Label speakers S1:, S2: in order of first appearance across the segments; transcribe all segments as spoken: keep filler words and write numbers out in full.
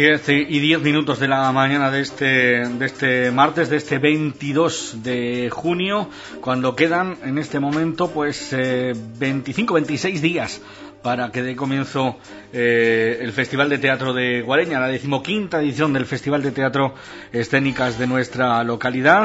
S1: diez y diez minutos de la mañana de este, de este martes, de este veintidós de junio, cuando quedan en este momento pues eh, veinticinco, veintiséis días para que dé comienzo eh, el Festival de Teatro de Guareña, la decimoquinta edición del Festival de Teatro Escénicas de nuestra localidad.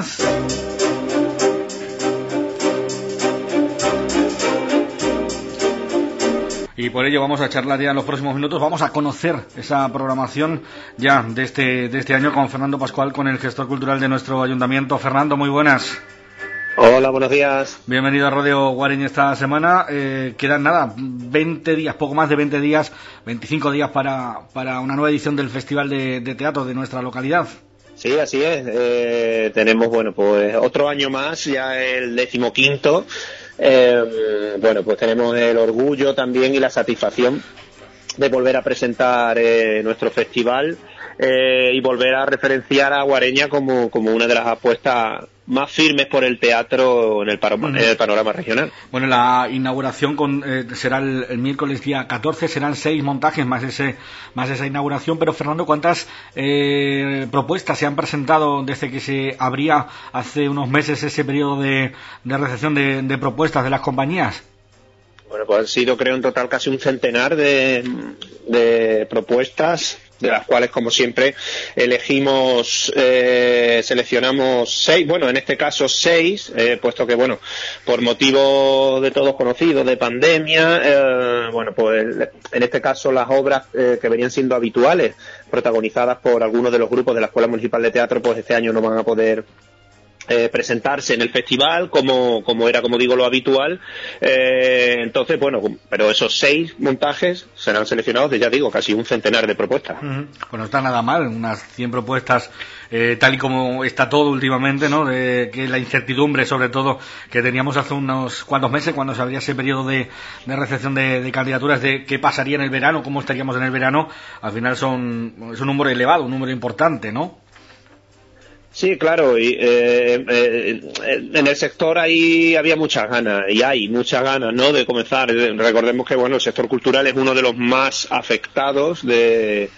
S1: Y por ello vamos a charlar ya en los próximos minutos, vamos a conocer esa programación ya de este, de este año con Fernando Pascual, con el gestor cultural de nuestro ayuntamiento. Fernando, muy buenas.
S2: Hola, buenos días.
S1: Bienvenido a Radio Guareña esta semana. Eh, quedan nada, veinte días, poco más de veinte días, veinticinco días para, para una nueva edición del Festival de, de Teatro de nuestra localidad.
S2: Sí, así es. Eh, tenemos, bueno, pues otro año más, ya el decimoquinto. Eh, bueno, pues tenemos el orgullo también y la satisfacción de volver a presentar eh, nuestro festival eh, y volver a referenciar a Guareña como, como una de las apuestas más firmes por el teatro en el, paro- en el panorama regional.
S1: Bueno, la inauguración con, eh, será el, el miércoles día catorce, serán seis montajes más ese más esa inauguración, pero Fernando, ¿cuántas eh, propuestas se han presentado desde que se abría hace unos meses ese periodo de, de recepción de, de propuestas de las compañías?
S2: Bueno, pues han sido, creo, en total casi un centenar de, de propuestas, de las cuales, como siempre, elegimos, eh, seleccionamos seis, bueno, en este caso seis, eh, puesto que, bueno, por motivos de todos conocidos, de pandemia, eh, bueno, pues en este caso las obras eh, que venían siendo habituales, protagonizadas por algunos de los grupos de la Escuela Municipal de Teatro, pues este año no van a poder Eh, presentarse en el festival como, como era, como digo, lo habitual. Eh, entonces, bueno, pero esos seis montajes serán seleccionados de, ya digo, casi un centenar de propuestas.
S1: Uh-huh. Pues no está nada mal, unas cien propuestas, eh, tal y como está todo últimamente, ¿no? De, que la incertidumbre, sobre todo, que teníamos hace unos cuantos meses, cuando se abría ese periodo de, de recepción de, de candidaturas, de qué pasaría en el verano, cómo estaríamos en el verano, al final son, es un número elevado, un número importante, ¿no?
S2: Sí, claro, y eh, eh, en el sector ahí había muchas ganas, y hay muchas ganas, ¿no?, de comenzar. Recordemos que, bueno, el sector cultural es uno de los más afectados de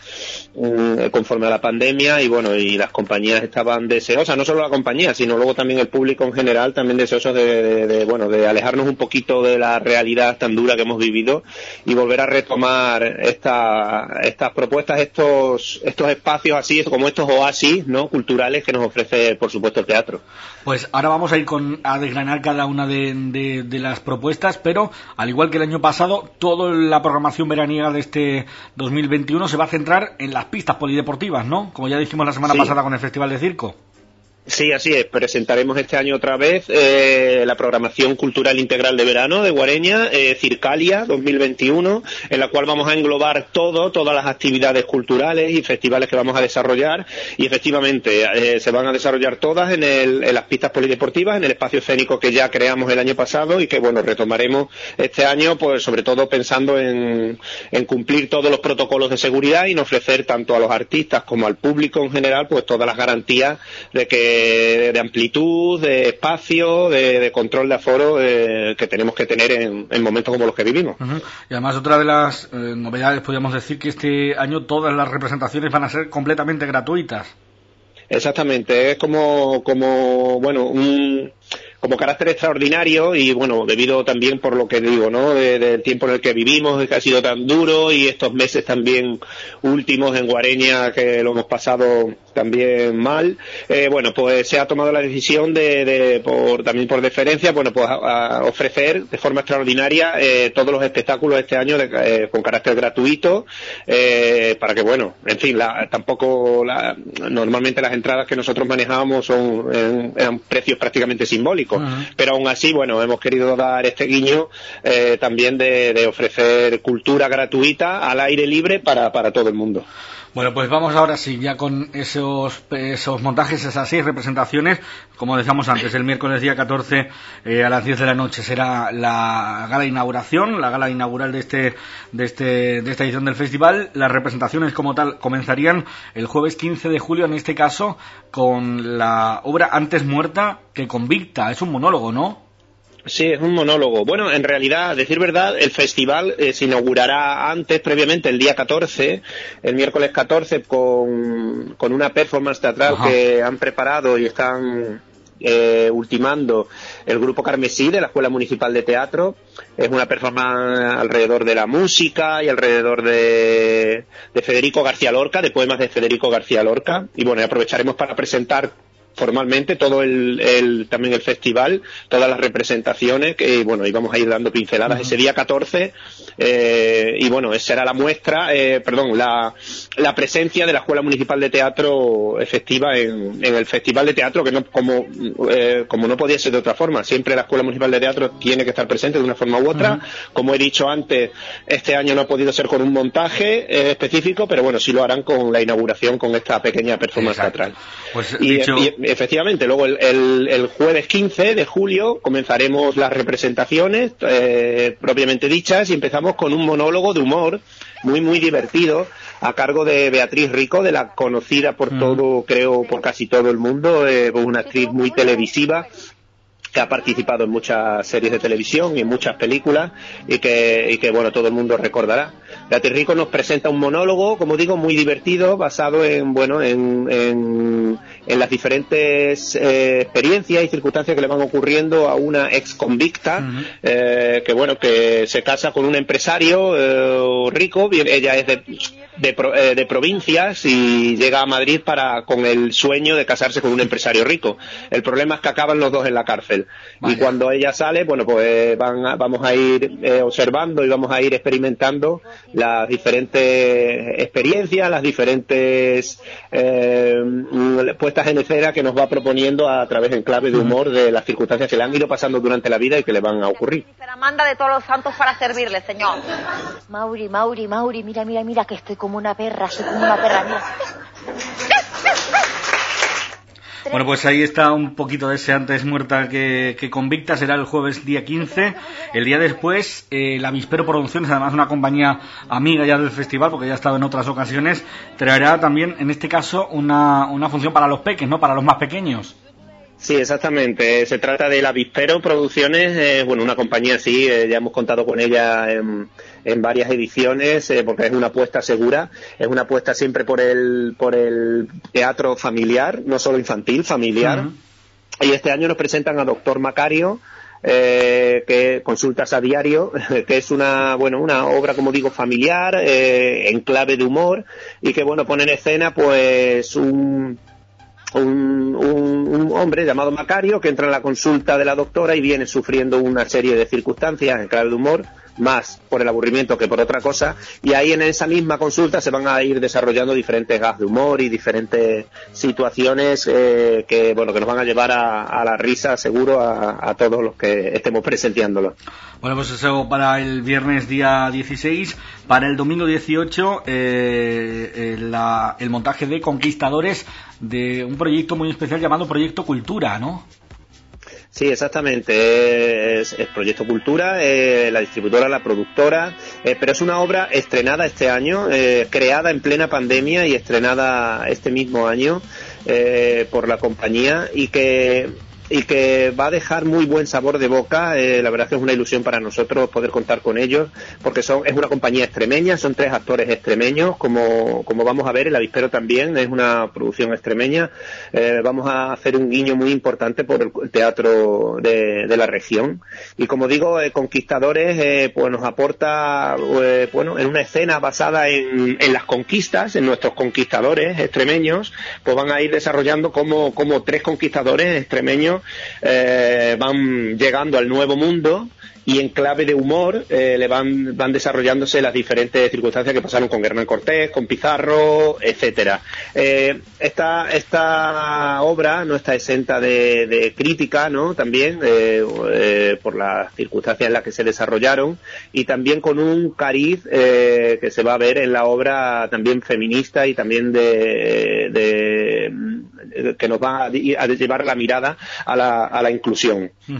S2: conforme a la pandemia, y bueno, y las compañías estaban deseosas, no solo la compañía, sino luego también el público en general, también deseosos de, de, de bueno, de alejarnos un poquito de la realidad tan dura que hemos vivido y volver a retomar esta, estas propuestas, estos, estos espacios así, como estos oasis, ¿no?, culturales que nos ofrece, por supuesto, el teatro.
S1: Pues ahora vamos a ir con, a desgranar cada una de, de, de las propuestas, pero al igual que el año pasado, toda la programación veraniega de este dos mil veintiuno se va a centrar en las pistas polideportivas, ¿no? Como ya dijimos la semana sí. pasada con el Festival de Circo.
S2: Sí, así es. Presentaremos este año otra vez eh, la programación cultural integral de verano de Guareña, eh, Circalia dos mil veintiuno, en la cual vamos a englobar todo, todas las actividades culturales y festivales que vamos a desarrollar, y efectivamente eh, se van a desarrollar todas en, el, en las pistas polideportivas, en el espacio escénico que ya creamos el año pasado y que, bueno, retomaremos este año, pues sobre todo pensando en, en cumplir todos los protocolos de seguridad y en ofrecer tanto a los artistas como al público en general, pues todas las garantías de que de amplitud, de espacio, de, de control de aforo eh, que tenemos que tener en, en momentos como los que vivimos.
S1: Uh-huh. Y además otra de las eh, novedades, podríamos decir que este año todas las representaciones van a ser completamente gratuitas.
S2: Exactamente, es como, como bueno, un... como carácter extraordinario y, bueno, debido también por lo que digo, ¿no?, del de, de tiempo en el que vivimos, que ha sido tan duro, y estos meses también últimos en Guareña que lo hemos pasado también mal, eh, bueno, pues se ha tomado la decisión de, de por también por deferencia, bueno, pues a, a ofrecer de forma extraordinaria eh, todos los espectáculos este año de, eh, con carácter gratuito, eh, para que, bueno, en fin, la, tampoco la, normalmente las entradas que nosotros manejábamos son en, eran precios prácticamente simbólicos. Uh-huh. Pero aún así, bueno, hemos querido dar este guiño eh, también de, de ofrecer cultura gratuita al aire libre para, para todo el mundo.
S1: Bueno, pues vamos ahora sí, ya con esos esos montajes, esas seis representaciones. Como decíamos antes, el miércoles día catorce eh, a las diez de la noche será la gala de inauguración, la gala inaugural de este de este de esta edición del festival. Las representaciones como tal comenzarían el jueves quince de julio, en este caso, con la obra Antes muerta que convicta. Es un monólogo, ¿no?
S2: Sí, es un monólogo. Bueno, en realidad, a decir verdad, el festival eh, se inaugurará antes, previamente, el día catorce, el miércoles catorce, con, con una performance teatral Ajá. que han preparado y están eh, ultimando el grupo Carmesí de la Escuela Municipal de Teatro. Es una performance alrededor de la música y alrededor de, de Federico García Lorca, de poemas de Federico García Lorca. Y bueno, aprovecharemos para presentar formalmente todo el, el también el festival, todas las representaciones, que bueno, íbamos a ir dando pinceladas uh-huh. ese día catorce, eh, y bueno, esa era la muestra, eh, perdón, la, la presencia de la Escuela Municipal de Teatro efectiva en, en el Festival de Teatro, que no, como, eh, como no podía ser de otra forma, siempre la Escuela Municipal de Teatro tiene que estar presente de una forma u otra. Uh-huh. Como he dicho antes, este año no ha podido ser con un montaje eh, específico, pero bueno, sí lo harán con la inauguración, con esta pequeña performance Exacto. teatral.
S1: Pues,
S2: y,
S1: dicho...
S2: y, efectivamente, luego el, el, el jueves quince de julio comenzaremos las representaciones eh, propiamente dichas, y empezamos con un monólogo de humor muy muy divertido a cargo de Beatriz Rico, de la conocida por mm. todo, creo, por casi todo el mundo, eh, una actriz muy televisiva que ha participado en muchas series de televisión y en muchas películas, y que, y que bueno, todo el mundo recordará. Beatriz Rico nos presenta un monólogo, como digo, muy divertido, basado en, bueno, en, en, en las diferentes eh, experiencias y circunstancias que le van ocurriendo a una ex convicta, uh-huh. eh, que bueno, que se casa con un empresario eh, rico. Ella es de De, eh, de provincias y llega a Madrid para con el sueño de casarse con un empresario rico. El problema es que acaban los dos en la cárcel. Vaya. Y cuando ella sale, bueno, pues van a, vamos a ir eh, observando y vamos a ir experimentando las diferentes experiencias, las diferentes eh, puestas en escena que nos va proponiendo a través en clave de humor de las circunstancias que le han ido pasando durante la vida y que le van a ocurrir.
S3: La manda de todos los santos para servirle, señor. Mauri, Mauri, Mauri, mira, mira, mira, que estoy como una perra, soy como una perra, mira.
S1: Bueno, pues ahí está un poquito de ese antes muerta que, que convicta. Será el jueves día quince. El día después, eh, la Avispero Producciones, además una compañía amiga ya del festival, porque ya ha estado en otras ocasiones, traerá también, en este caso, una, una función para los peques, ¿no? Para los más pequeños.
S2: Sí, exactamente. Se trata de la Avispero Producciones, eh, bueno, una compañía así, eh, ya hemos contado con ella en, en varias ediciones, eh, porque es una apuesta segura, es una apuesta siempre por el por el teatro familiar, no solo infantil, familiar. Uh-huh. Y este año nos presentan a Doctor Macario, eh, que consultas a diario, que es una, bueno, una obra, como digo, familiar, eh, en clave de humor, y que, bueno, pone en escena, pues, un Un, un, un hombre llamado Macario que entra en la consulta de la doctora y viene sufriendo una serie de circunstancias en clave de humor, más por el aburrimiento que por otra cosa, y ahí en esa misma consulta se van a ir desarrollando diferentes gags de humor y diferentes situaciones eh, que bueno que nos van a llevar a, a la risa seguro a, a todos los que estemos presenciándolo.
S1: Bueno, pues eso para el viernes día dieciséis. Para el domingo dieciocho, eh, eh, la, el montaje de Conquistadores, de un proyecto muy especial llamado Proyecto Cultura, ¿no?
S2: Sí, exactamente, es, es Proyecto Cultura, eh, la distribuidora, la productora, eh, pero es una obra estrenada este año, eh, creada en plena pandemia y estrenada este mismo año eh, por la compañía, y que y que va a dejar muy buen sabor de boca. Eh, la verdad es que es una ilusión para nosotros poder contar con ellos, porque son es una compañía extremeña, son tres actores extremeños, como, como vamos a ver, el Avispero también es una producción extremeña. Eh, vamos a hacer un guiño muy importante por el teatro de, de la región, y como digo, eh, Conquistadores eh, pues nos aporta eh, bueno, en una escena basada en, en las conquistas, en nuestros conquistadores extremeños, pues van a ir desarrollando como, como tres conquistadores extremeños Eh, van llegando al nuevo mundo, y en clave de humor eh, le van, van desarrollándose las diferentes circunstancias que pasaron con Hernán Cortés, con Pizarro, etcétera. Eh, esta, esta obra no está exenta de, de crítica, ¿no? También eh, eh, por las circunstancias en las que se desarrollaron, y también con un cariz eh, que se va a ver en la obra también feminista y también de, de que nos va a llevar la mirada a la, a la inclusión. Uh-huh.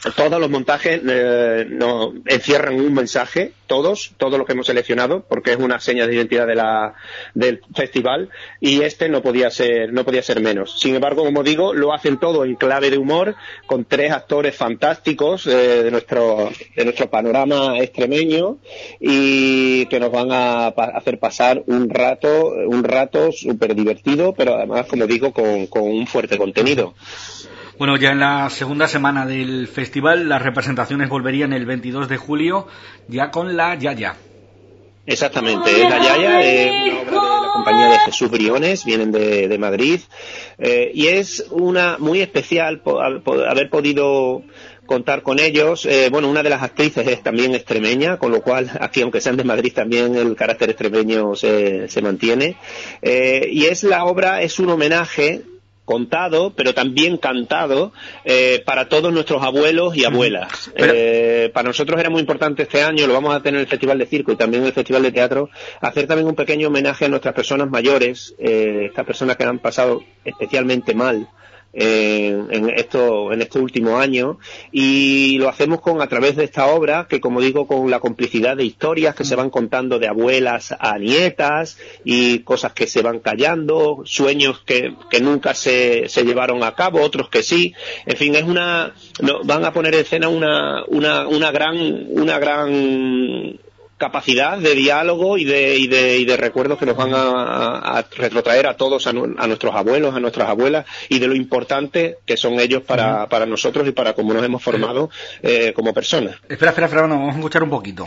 S2: Todos los montajes eh, no, encierran un mensaje, todos, todos los que hemos seleccionado, porque es una seña de identidad de la, del festival, y este no podía ser, no podía ser menos. Sin embargo, como digo, lo hacen todo en clave de humor, con tres actores fantásticos eh, de nuestro, de nuestro panorama extremeño, y que nos van a pa- hacer pasar un rato, un rato súper divertido, pero además, como digo, con, con un fuerte contenido.
S1: Bueno, ya en la segunda semana del festival las representaciones volverían el veintidós de julio, ya con la Yaya.
S2: Exactamente, es la Yaya, es una obra de la compañía de Jesús Briones, vienen de, de Madrid, eh, y es una muy especial po- po- haber podido contar con ellos. Eh, bueno, una de las actrices es también extremeña, con lo cual aquí, aunque sean de Madrid, también el carácter extremeño se, se mantiene. Eh, y es la obra, es un homenaje contado, pero también cantado, eh, para todos nuestros abuelos y abuelas.
S1: Pero...
S2: Eh, para nosotros era muy importante este año, lo vamos a tener en el Festival de Circo y también en el Festival de Teatro, hacer también un pequeño homenaje a nuestras personas mayores, eh, estas personas que han pasado especialmente mal en, en esto en este último año, y lo hacemos con a través de esta obra, que como digo, con la complicidad de historias que se van contando de abuelas a nietas, y cosas que se van callando, sueños que, que nunca se, se llevaron a cabo, otros que sí. En fin, es una no, van a poner en escena una una una gran una gran capacidad de diálogo y de, y de, y de recuerdos que nos van a, a retrotraer a todos, a, nu, a nuestros abuelos, a nuestras abuelas, y de lo importante que son ellos para, uh-huh. para nosotros y para cómo nos hemos formado eh, como personas.
S1: Espera, espera, espera, vamos a escuchar un poquito.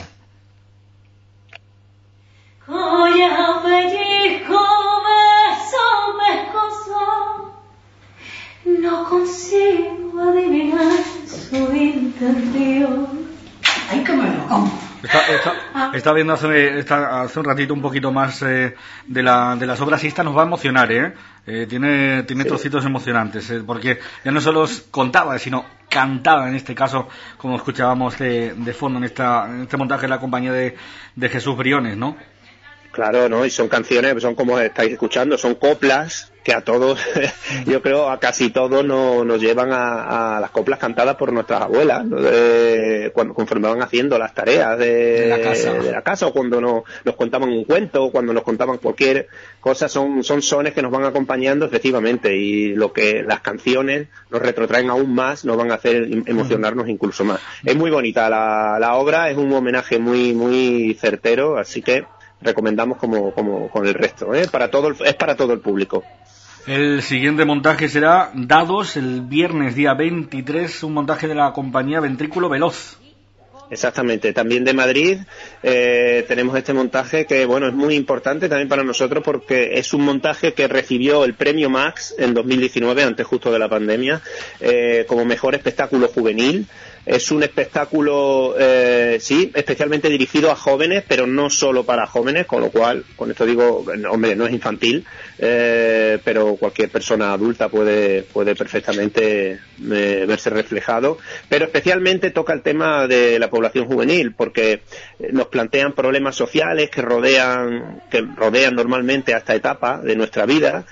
S4: No consigo adivinar su intención. Ay, cómo no.
S1: Está, está, está viendo hace, está, hace un ratito un poquito más eh, de, la, de las obras, y esta nos va a emocionar, ¿eh? eh tiene tiene sí. trocitos emocionantes, eh, porque ya no solo contaba, sino cantaba, en este caso, como escuchábamos de, de fondo en, esta, en este montaje de la compañía de, de Jesús Briones, ¿no?
S2: Claro, ¿no? Y son canciones, son como estáis escuchando, son coplas que a todos, yo creo a casi todos nos, nos llevan a, a las coplas cantadas por nuestras abuelas, ¿no? de, cuando conforme van haciendo las tareas de,
S1: de, la, casa.
S2: de la casa, o cuando nos, nos contaban un cuento, o cuando nos contaban cualquier cosa, son, son sones que nos van acompañando efectivamente, y lo que las canciones nos retrotraen aún más, nos van a hacer emocionarnos incluso más. Es muy bonita la, la obra, es un homenaje muy muy certero, así que recomendamos como, como con el resto, ¿eh? Para todo el, es para todo el público.
S1: El siguiente montaje será Dados, el viernes día veintitrés, un montaje de la compañía Ventrículo Veloz.
S2: Exactamente, también de Madrid eh, tenemos este montaje que, bueno, es muy importante también para nosotros, porque es un montaje que recibió el premio Max en dos mil diecinueve, antes justo de la pandemia, eh, como mejor espectáculo juvenil. Es un espectáculo, eh, sí, especialmente dirigido a jóvenes, pero no solo para jóvenes, con lo cual, con esto digo, hombre, no es infantil, eh, pero cualquier persona adulta puede puede perfectamente eh, verse reflejado, pero especialmente toca el tema de la población juvenil, porque nos plantean problemas sociales que rodean que rodean normalmente a esta etapa de nuestra vida,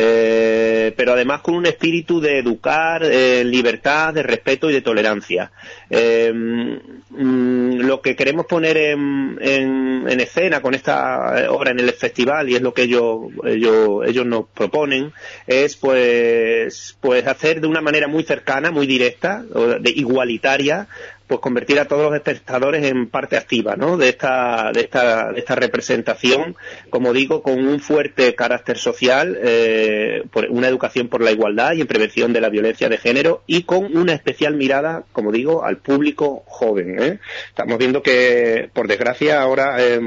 S2: eh, pero además con un espíritu de educar en eh, libertad, de respeto y de tolerancia. Eh, mm, lo que queremos poner en, en, en escena con esta obra en el festival, y es lo que ellos, ellos, ellos nos proponen, es pues, pues hacer de una manera muy cercana, muy directa, de igualitaria, pues convertir a todos los espectadores en parte activa, ¿no? De esta, de esta, de esta representación, como digo, con un fuerte carácter social, eh, por una educación por la igualdad y en prevención de la violencia de género, y con una especial mirada, como digo, al público joven, ¿eh? Estamos viendo que, por desgracia, ahora eh,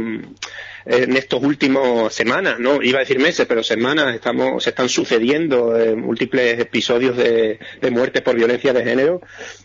S2: en estos últimos semanas, no iba a decir meses, pero semanas, estamos se están sucediendo eh, múltiples episodios de, de muertes por violencia de género.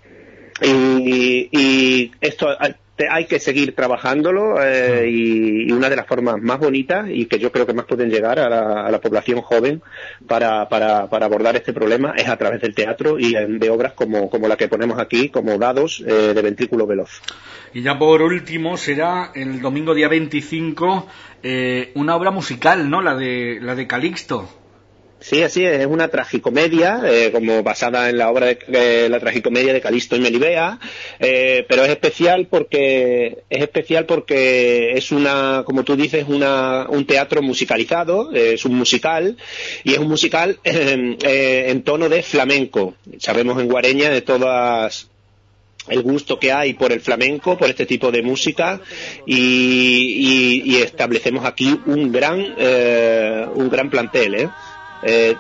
S2: Y, y esto hay que seguir trabajándolo, eh, y, y una de las formas más bonitas y que yo creo que más pueden llegar a la, a la población joven para, para, para abordar este problema es a través del teatro y de obras como, como la que ponemos aquí, como Dados, eh, de Ventrículo Veloz.
S1: Y ya por último será el domingo día veinticinco eh, una obra musical, ¿no? La de la de Calixto.
S2: Sí, así es, es una tragicomedia, eh, como basada en la obra de eh, la tragicomedia de Calisto y Melibea, eh, pero es especial porque es especial porque es una, como tú dices, una un teatro musicalizado, eh, es un musical y es un musical eh, eh, en tono de flamenco. Sabemos en Guareña de todas el gusto que hay por el flamenco, por este tipo de música y, y, y establecemos aquí un gran eh, un gran plantel, ¿eh? Eh,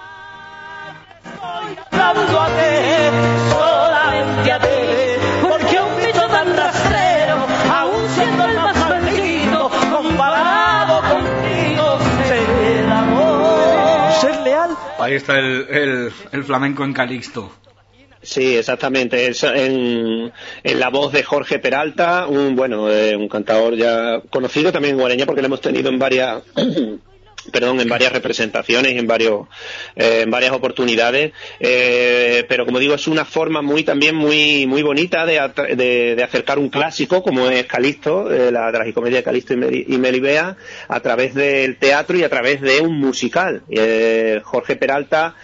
S5: solamente a ti, porque un bicho tan rastrero, aún siendo el más maldito, comparado contigo, ser el amor, ser leal.
S1: Ahí está el, el, el flamenco en Calixto.
S2: Sí, exactamente. Es en, en la voz de Jorge Peralta, un bueno, eh, un cantador ya conocido también en Guareña porque lo hemos tenido en varias perdón, en varias representaciones y en varios eh, en varias oportunidades, eh, pero como digo es una forma muy también muy muy bonita de, de, de acercar un clásico como es Calixto, eh, la tragicomedia de Calixto y, Mel, y Melibea, a través del teatro y a través de un musical. Eh, Jorge Peralta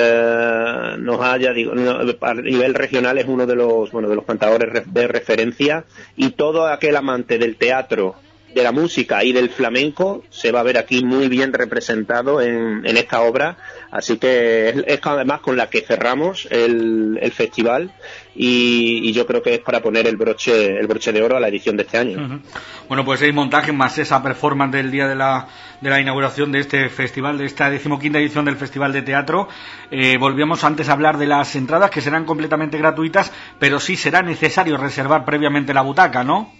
S2: eh, nos ha, ya digo, a nivel regional es uno de los bueno de los cantadores de referencia, y todo aquel amante del teatro, de la música y del flamenco se va a ver aquí muy bien representado en, en esta obra, así que es, es además con la que cerramos el, el festival y, y yo creo que es para poner el broche el broche de oro a la edición de este año.
S1: Uh-huh. Bueno, pues seis montajes más esa performance del día de la de la inauguración de este festival, de esta decimoquinta edición del Festival de Teatro. Eh, volvíamos antes a hablar de las entradas, que serán completamente gratuitas, pero sí será necesario reservar previamente la butaca, ¿no?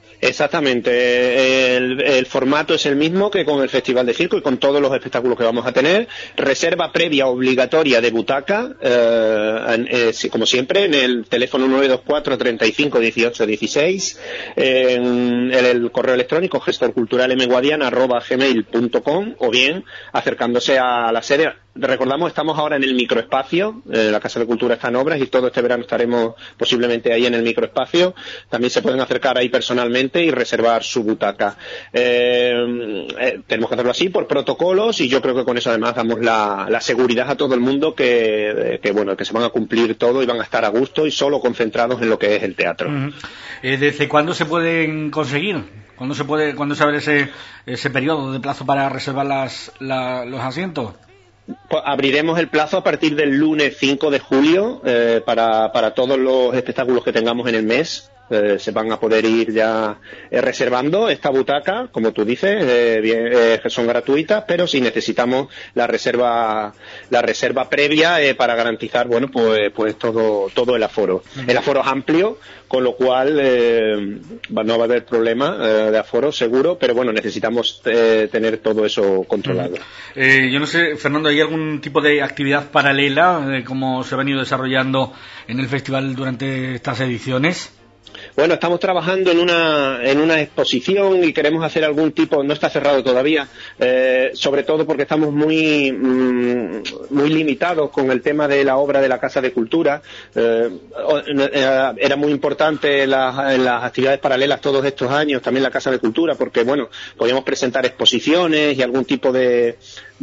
S2: Exactamente, el, el formato es el mismo que con el Festival de Circo y con todos los espectáculos que vamos a tener. Reserva previa obligatoria de butaca, eh, en, eh, como siempre, en el teléfono nueve dos cuatro, treinta y cinco, dieciocho, dieciséis, en, en el correo electrónico gestorculturalmguadiana arroba gmail punto com, o bien acercándose a la sede. Recordamos, estamos ahora en el microespacio, eh, la Casa de Cultura está en obras y todo este verano estaremos posiblemente ahí en el microespacio. También se pueden acercar ahí personalmente y reservar su butaca. Eh, eh, tenemos que hacerlo así por protocolos y yo creo que con eso además damos la, la seguridad a todo el mundo que, que bueno que se van a cumplir todo y van a estar a gusto y solo concentrados en lo que es el teatro.
S1: Uh-huh. eh, ¿Desde cuándo se pueden conseguir? ¿Cuándo se puede, cuándo se abre ese, ese periodo de plazo para reservar las, la, los asientos?
S2: Pues abriremos el plazo a partir del lunes cinco de julio eh, para, para todos los espectáculos que tengamos en el mes. Eh, se van a poder ir ya eh, reservando esta butaca, como tú dices, eh, bien, eh, son gratuitas, pero si necesitamos la reserva la reserva previa eh, para garantizar, bueno, pues pues todo todo el aforo. Uh-huh. El aforo es amplio, con lo cual eh, no va a haber problema eh, de aforo seguro, pero bueno, necesitamos eh, tener todo eso controlado.
S1: Uh-huh. Eh, yo no sé, Fernando, ¿hay algún tipo de actividad paralela de cómo se ha venido desarrollando en el festival durante estas ediciones?
S2: Bueno, estamos trabajando en una en una exposición y queremos hacer algún tipo, no está cerrado todavía, eh, sobre todo porque estamos muy mmm, muy limitados con el tema de la obra de la Casa de Cultura. Eh, era muy importante las, las actividades paralelas todos estos años, también la Casa de Cultura, porque bueno, podíamos presentar exposiciones y algún tipo de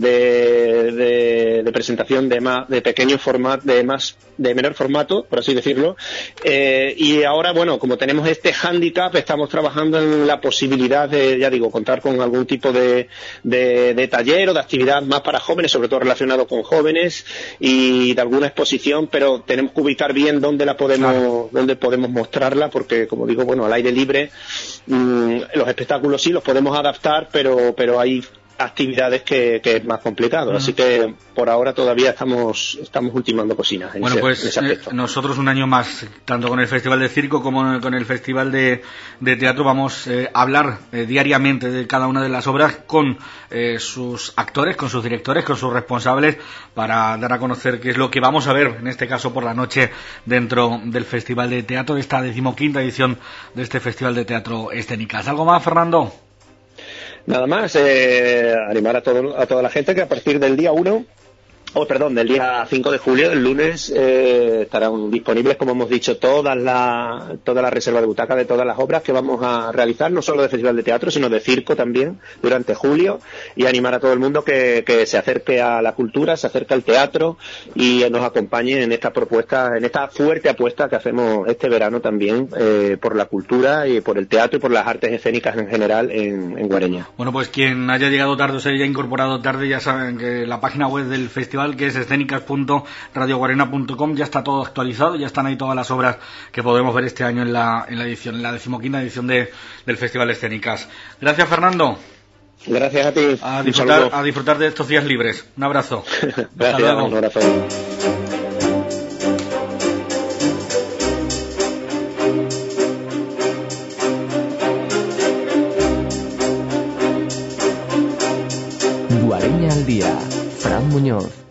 S2: de, de, de presentación de más de pequeño formato, de más de menor formato, por así decirlo, eh, y ahora bueno, como tenemos este hándicap, estamos trabajando en la posibilidad de, ya digo, contar con algún tipo de, de, de taller o de actividad más para jóvenes, sobre todo relacionado con jóvenes, y de alguna exposición, pero tenemos que ubicar bien dónde la podemos, claro. dónde podemos mostrarla, porque como digo, bueno, al aire libre, mmm, los espectáculos sí los podemos adaptar, pero, pero hay actividades que, que es más complicado, uh-huh. Así que por ahora todavía estamos estamos ultimando cocinas en
S1: bueno
S2: ese,
S1: pues
S2: en ese aspecto.
S1: Eh, nosotros un año más, tanto con el Festival de Circo como con el Festival de, de Teatro, vamos eh, a hablar eh, diariamente de cada una de las obras con eh, sus actores, con sus directores, con sus responsables, para dar a conocer qué es lo que vamos a ver, en este caso por la noche, dentro del Festival de Teatro, de esta decimoquinta edición de este Festival de Teatro Escénicas. ¿Algo más, Fernando?
S2: Nada más, eh, animar a, todo, a toda la gente que a partir del día uno oh, perdón, del día cinco de julio, el lunes, eh, estarán disponibles, como hemos dicho, todas las toda la reserva de butacas de todas las obras que vamos a realizar, no solo de Festival de Teatro, sino de circo también, durante julio, y animar a todo el mundo que, que se acerque a la cultura, se acerque al teatro y nos acompañe en esta propuesta, en esta fuerte apuesta que hacemos este verano también eh, por la cultura y por el teatro y por las artes escénicas en general en, en Guareña.
S1: Bueno, pues quien haya llegado tarde o se haya incorporado tarde, ya saben que la página web del festival, que es escénicas punto radio guarena punto com, ya está todo actualizado, ya están ahí todas las obras que podemos ver este año en la, en la edición, en la decimoquinta edición de, del Festival Escénicas. Gracias, Fernando.
S2: Gracias a ti.
S1: A disfrutar, a disfrutar de estos días libres. Un abrazo.
S2: Gracias,
S1: Hasta luego.
S2: Un abrazo.
S6: Guareña al día. Fran Muñoz.